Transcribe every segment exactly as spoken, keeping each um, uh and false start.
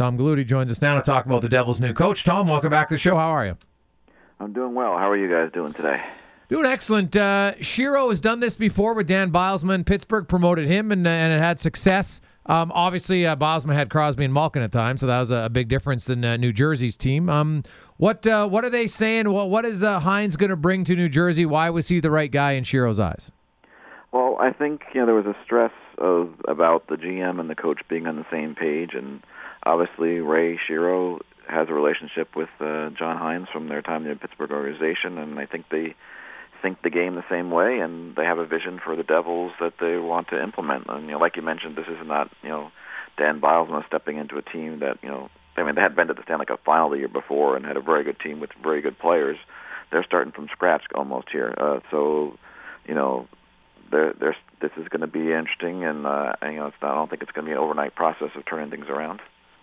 Tom Galluti joins us now to talk about the Devils' new coach. Tom, welcome back to the show. How are you? I'm doing well. How are you guys doing today? Doing excellent. Uh, Shiro has done this before with Dan Bilesman. Pittsburgh promoted him, and, uh, and it had success. Um, obviously, uh, Bilesman had Crosby and Malkin at the time, so that was a, a big difference than uh, New Jersey's team. Um, what uh, what are they saying? What, what is uh, Hines going to bring to New Jersey? Why was he the right guy in Shiro's eyes? Well, I think you know there was a stress of about the G M and the coach being on the same page, and obviously Ray Shiro has a relationship with uh, John Hines from their time in the Pittsburgh organization, and I think they think the game the same way, and they have a vision for the Devils that they want to implement. And you know, like you mentioned, this is not you know Dan Bilesman stepping into a team that you know. I mean, they had been to the Stanley Cup final the year before and had a very good team with very good players. They're starting from scratch almost here, uh, so you know. They're, they're, this is going to be interesting, and uh, you know, it's not, I don't think it's going to be an overnight process of turning things around.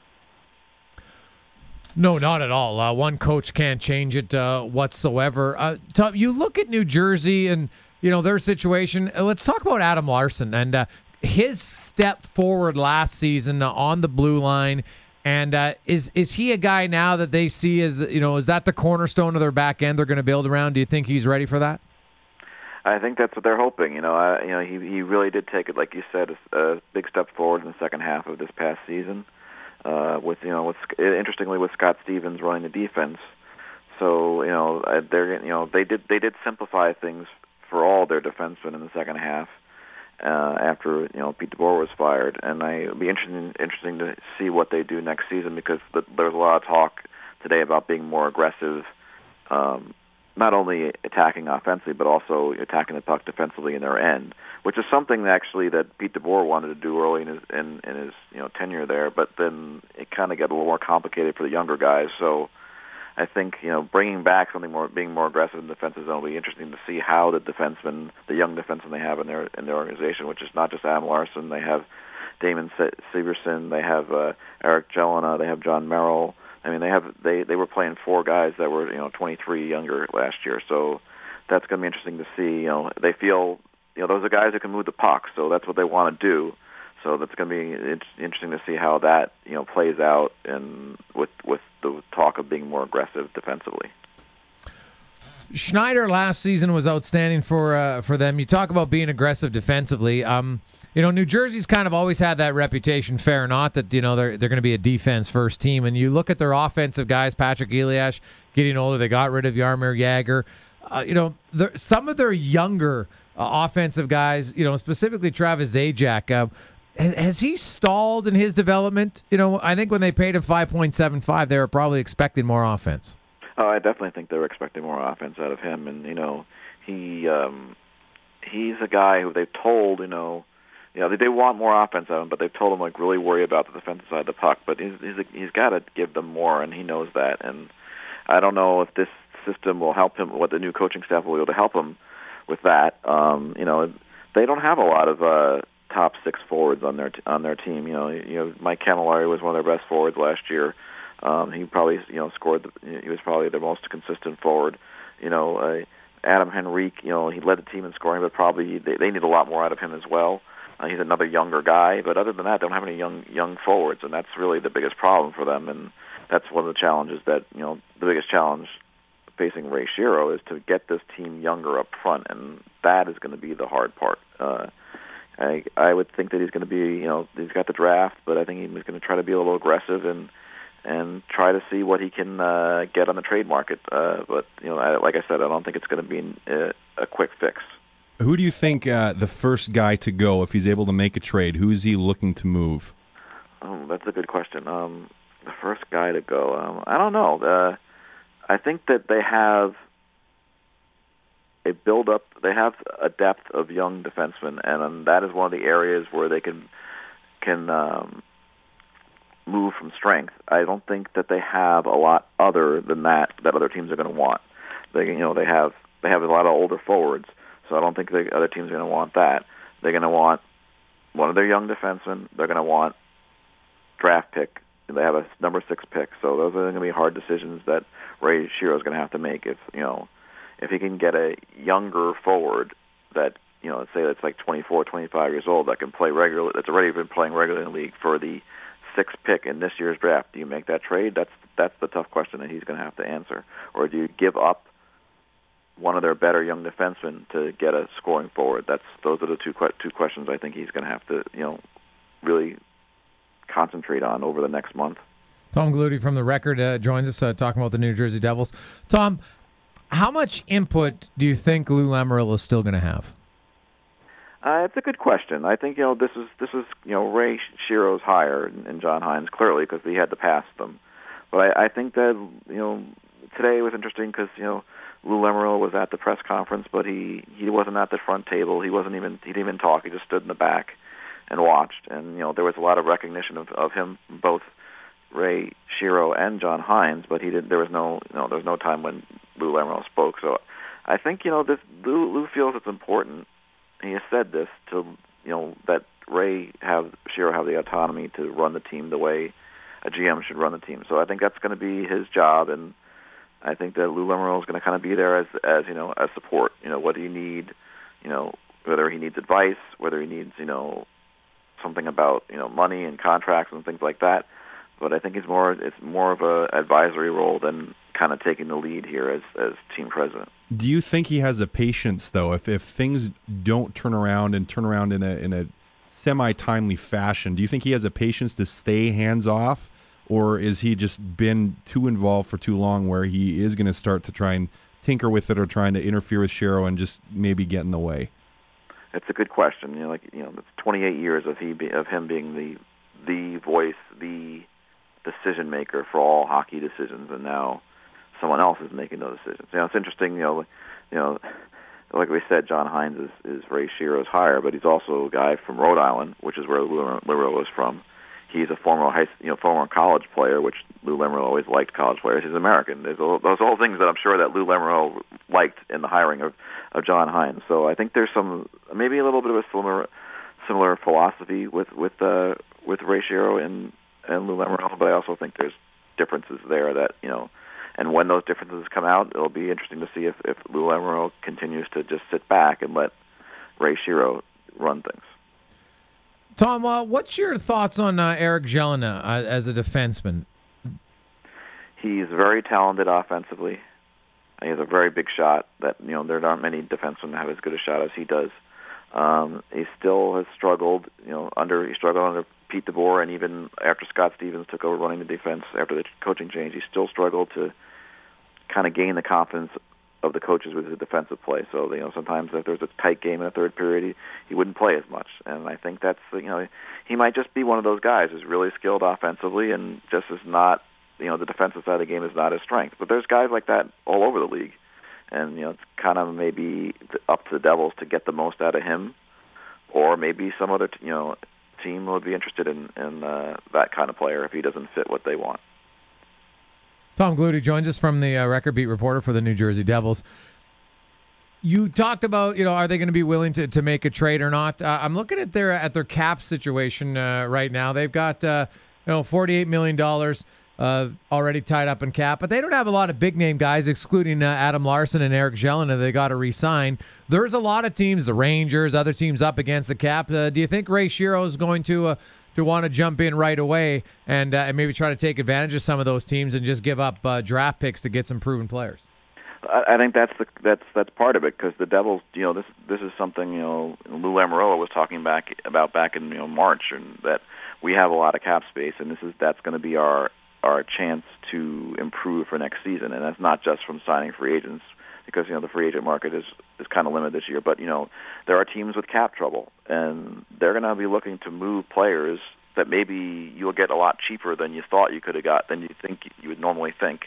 No, not at all. Uh, one coach can't change it uh, whatsoever. Uh, Tom, you look at New Jersey and you know their situation. Uh, let's talk about Adam Larsson and uh, his step forward last season uh, on the blue line. And uh, is is he a guy now that they see as the, you know is that the cornerstone of their back end they're going to build around? Do you think he's ready for that? I think that's what they're hoping. You know, uh, you know, he he really did take it, like you said, a, a big step forward in the second half of this past season. Uh, with you know, with interestingly with Scott Stevens running the defense. So you know, uh, they're you know they did they did simplify things for all their defensemen in the second half uh, after you know Pete DeBoer was fired, and I it'll be interesting interesting to see what they do next season because the, there's a lot of talk today about being more aggressive. Um, not only attacking offensively, but also attacking the puck defensively in their end, which is something that actually that Pete DeBoer wanted to do early in his in, in his you know tenure there. But then it kind of got a little more complicated for the younger guys. So I think you know bringing back something more, being more aggressive in the defensive zone will be interesting to see how the defensemen, the young defensemen they have in their in their organization, which is not just Adam Larsson, they have Damon Severson, they have uh, Eric Jelena, they have John Merrill. I mean, they have they, they were playing four guys that were you know twenty-three younger last year, so that's going to be interesting to see. You know, they feel you know those are guys that can move the puck, so that's what they want to do. So that's going to be interesting to see how that you know plays out, and with with the talk of being more aggressive defensively. Schneider last season was outstanding for uh, for them. You talk about being aggressive defensively. Um, You know, New Jersey's kind of always had that reputation, fair or not, that, you know, they're they're going to be a defense-first team. And you look at their offensive guys, Patrick Elias, getting older, they got rid of Jaromir Jagr. Uh, you know, some of their younger uh, offensive guys, you know, specifically Travis Zajac, uh, has, has he stalled in his development? You know, I think when they paid him five point seven five, they were probably expecting more offense. Oh, I definitely think they were expecting more offense out of him. And, you know, he um, he's a guy who they've told, you know, You know, they, they want more offense out of him, but they've told him, like, really worry about the defensive side of the puck. But he's he's, he's got to give them more, and he knows that. And I don't know if this system will help him, what the new coaching staff will be able to help him with that. Um, you know, they don't have a lot of uh, top six forwards on their t- on their team. You know, you know, Mike Camilleri was one of their best forwards last year. Um, he probably, you know, scored. The, he was probably their most consistent forward. You know, uh, Adam Henrique, you know, he led the team in scoring, but probably they, they need a lot more out of him as well. Uh, he's another younger guy, but other than that, they don't have any young young forwards, and that's really the biggest problem for them. And that's one of the challenges that you know the biggest challenge facing Ray Shero is to get this team younger up front, and that is going to be the hard part. Uh, I I would think that he's going to be you know he's got the draft, but I think he's going to try to be a little aggressive and and try to see what he can uh, get on the trade market. Uh, but you know, I, like I said, I don't think it's going to be a, a quick fix. Who do you think uh, the first guy to go, if he's able to make a trade, who is he looking to move? Oh, that's a good question. Um, the first guy to go, um, I don't know. Uh, I think that they have a build-up. They have a depth of young defensemen, and um, that is one of the areas where they can can um, move from strength. I don't think that they have a lot other than that that other teams are going to want. They, you know, they have they have a lot of older forwards. So I don't think the other teams are going to want that. They're going to want one of their young defensemen. They're going to want draft pick. They have a number six pick. So those are going to be hard decisions that Ray Shero is going to have to make. If you know, if he can get a younger forward that you know, let's say that's like twenty-four, twenty-five years old that can play regularly, that's already been playing regularly in the league for the sixth pick in this year's draft. Do you make that trade? That's that's the tough question that he's going to have to answer. Or do you give up one of their better young defensemen to get a scoring forward? That's those are the two que- two questions I think he's going to have to you know really concentrate on over the next month. Tom Galudi from The Record uh, joins us uh, talking about the New Jersey Devils. Tom, how much input do you think Lou Lamoriello is still going to have? Uh, it's a good question. I think you know this is this is you know Ray Shero's hire and, and John Hines clearly because he had to pass them. But I, I think that you know today was interesting because you know Lou Lamoriello was at the press conference, but he he wasn't at the front table. He wasn't even he didn't even talk. He just stood in the back and watched. And you know there was a lot of recognition of, of him, both Ray Shero and John Hines. But he did. There was no you know there was no time when Lou Lamoriello spoke. So I think you know this Lou, Lou feels it's important. He has said this to you know that Ray have Shero have the autonomy to run the team the way a G M should run the team. So I think that's going to be his job, and I think that Lou Lamoriello is going to kind of be there as as you know as support. You know whether you need, you know whether he needs advice, whether he needs you know something about you know money and contracts and things like that. But I think it's more it's more of a advisory role than kind of taking the lead here as as team president. Do you think he has the patience though? If if things don't turn around and turn around in a in a semi-timely fashion, do you think he has the patience to stay hands off, or is he just been too involved for too long where he is going to start to try and tinker with it or trying to interfere with Shero and just maybe get in the way? It's a good question. You know, like you know, it's twenty-eight years of he be, of him being the the voice, the decision maker for all hockey decisions, and now someone else is making those decisions. You know, it's interesting. You know, you know, like we said, John Hines is, is Ray Shero's hire, but he's also a guy from Rhode Island, which is where Lou Lamoriello is from. He's a former high, you know, former college player, which Lou Lamoriello always liked college players. He's American. There's all, those all things that I'm sure that Lou Lamoriello liked in the hiring of, of John Hines. So I think there's some maybe a little bit of a similar similar philosophy with with uh, with Ray Shero and and Lou Lamoriello, but I also think there's differences there that you know. And when those differences come out, it'll be interesting to see if, if Lou Lamoriello continues to just sit back and let Ray Shero run things. Tom, uh, what's your thoughts on uh, Eric Jelena uh, as a defenseman? He's very talented offensively. He has a very big shot that, you know, there aren't many defensemen that have as good a shot as he does. Um, he still has struggled, you know, under he struggled under Pete DeBoer, and even after Scott Stevens took over running the defense after the coaching change, he still struggled to kind of gain the confidence of the coaches with his defensive play. So, you know, sometimes if there's a tight game in the third period, he, he wouldn't play as much. And I think that's, you know, he might just be one of those guys who's really skilled offensively and just is not, you know, the defensive side of the game is not his strength. But there's guys like that all over the league. And, you know, it's kind of maybe up to the Devils to get the most out of him, or maybe some other, you know, team would be interested in, in uh, that kind of player if he doesn't fit what they want. Tom Galudi joins us from the uh, Record Beat reporter for the New Jersey Devils. You talked about, you know, are they going to be willing to, to make a trade or not? Uh, I'm looking at their at their cap situation uh, right now. They've got, uh, you know, forty-eight million dollars uh, already tied up in cap, but they don't have a lot of big name guys, excluding uh, Adam Larson and Eric Jelena. They got to re-sign. There's a lot of teams, the Rangers, other teams up against the cap. Uh, do you think Ray Shero is going to uh, to want to jump in right away and, uh, and maybe try to take advantage of some of those teams and just give up uh, draft picks to get some proven players? I think that's the that's that's part of it, because the Devils, you know, this this is something, you know, Lou Lamoriello was talking back about back in, you know, March, and that we have a lot of cap space, and this is that's going to be our our chance to improve for next season, and that's not just from signing free agents, because, you know, the free agent market is is kind of limited this year, but, you know, there are teams with cap trouble, and they're going to be looking to move players that maybe you'll get a lot cheaper than you thought you could have got, than you think you would normally think.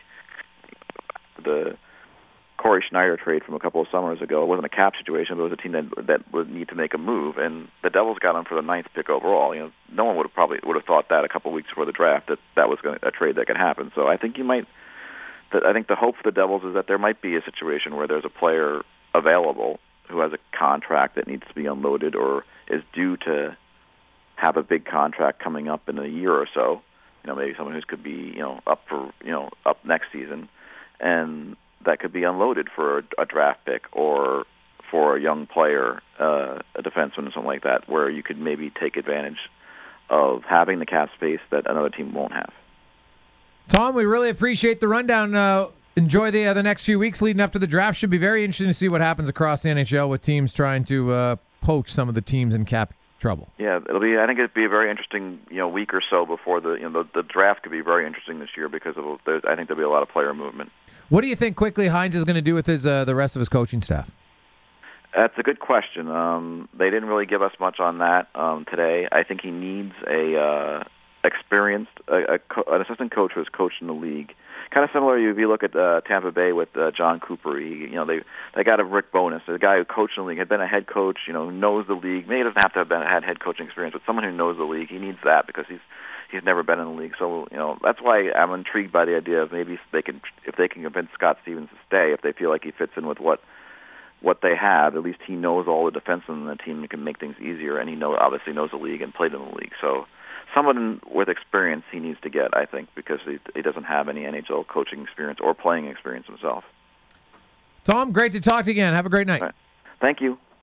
The Corey Schneider trade from a couple of summers ago, it wasn't a cap situation, but it was a team that that would need to make a move, and the Devils got him for the ninth pick overall. You know, no one would have probably would have thought that a couple of weeks before the draft that that was going to, a trade that could happen. So I think you might. I think the hope for the Devils is that there might be a situation where there's a player available who has a contract that needs to be unloaded or is due to have a big contract coming up in a year or so. You know, maybe someone who could be, you know, up for, you know, up next season, and that could be unloaded for a, a draft pick or for a young player, uh, a defenseman or something like that, where you could maybe take advantage of having the cap space that another team won't have. Tom, we really appreciate the rundown. Uh, enjoy the uh, the next few weeks leading up to the draft. Should be very interesting to see what happens across the N H L with teams trying to uh, poach some of the teams in cap trouble. Yeah, it'll be. I think it'd be a very interesting, you know, week or so before the you know the, the draft could be very interesting this year because of there's, I think there'll be a lot of player movement. What do you think quickly Hines is going to do with his uh, the rest of his coaching staff? That's a good question. Um, they didn't really give us much on that um, today. I think he needs a uh, experienced a, a co- an assistant coach who has coached in the league. Kind of similar if you look at uh, Tampa Bay with uh, John Cooper. He, you know, they they got a Rick Bowness, a guy who coached in the league, had been a head coach. You know, knows the league. Maybe he doesn't have to have been, had head coaching experience, but someone who knows the league. He needs that because he's he's never been in the league. So you know, that's why I'm intrigued by the idea of maybe they can if they can convince Scott Stevens to stay if they feel like he fits in with what. what they have. At least he knows all the defensemen in the team and can make things easier, and he know obviously knows the league and played in the league. So someone with experience he needs to get, I think, because he, he doesn't have any N H L coaching experience or playing experience himself. Tom, great to talk to you again. Have a great night. Right. Thank you.